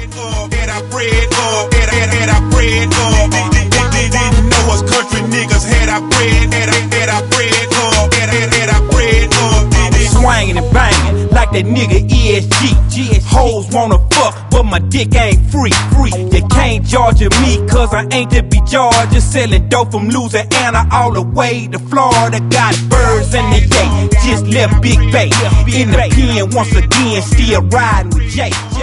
up, and I bread up, and I bread up. Didn't know us country niggas had I bread, and I bread up, and I bread up. Swangin' and bangin' like that nigga ESG. Hoes wanna fuck, but my dick ain't free. You can't Georgia me, cause I ain't to be Georgia. Selling dope from Louisiana all the way to Florida. Got birds in the yay, just left Big Bay in the pen once again, still riding with Jay.